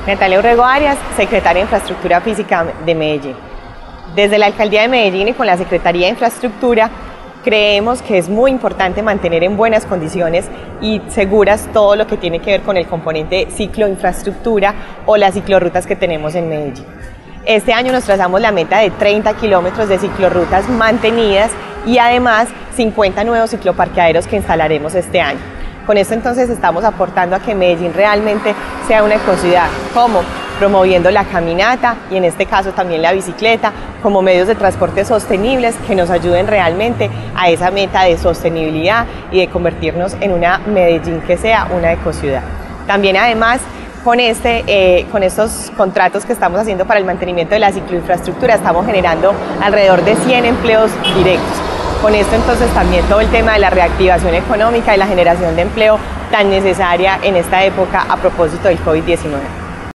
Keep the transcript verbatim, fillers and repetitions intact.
Natalia Urrego Arias, secretaria de Infraestructura Física de Medellín. Desde la Alcaldía de Medellín y con la Secretaría de Infraestructura creemos que es muy importante mantener en buenas condiciones y seguras todo lo que tiene que ver con el componente cicloinfraestructura o las ciclorrutas que tenemos en Medellín. Este año nos trazamos la meta de treinta kilómetros de ciclorrutas mantenidas y además cincuenta nuevos cicloparqueaderos que instalaremos este año. Con esto entonces estamos aportando a que Medellín realmente sea una ecociudad, como promoviendo la caminata y en este caso también la bicicleta como medios de transporte sostenibles que nos ayuden realmente a esa meta de sostenibilidad y de convertirnos en una Medellín que sea una ecociudad. También además con, este, eh, con estos contratos que estamos haciendo para el mantenimiento de la cicloinfraestructura estamos generando alrededor de cien empleos directos. Con esto entonces también todo el tema de la reactivación económica y la generación de empleo tan necesaria en esta época a propósito del COVID diecinueve.